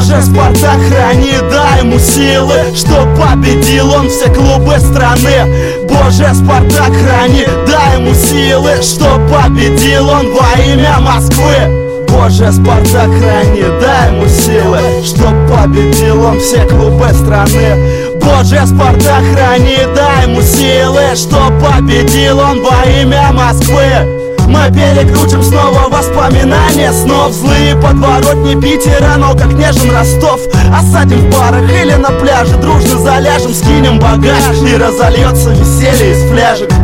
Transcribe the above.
Боже, Спартак, храни, дай ему силы, чтоб победил он все клубы страны. Боже, Спартак, храни, дай ему силы, чтоб победил он во имя Москвы. Боже, Спартак, храни, дай ему силы, чтоб победил он все клубы страны. Боже, Спартак, храни, дай ему силы, чтоб победил он во имя Москвы. Мы перекрутим снова воспоминания снов. Злые подворотни Питера, но как нежен Ростов. Осадим в барах или на пляже, дружно заляжем, скинем багаж, и разольется веселье из фляжек.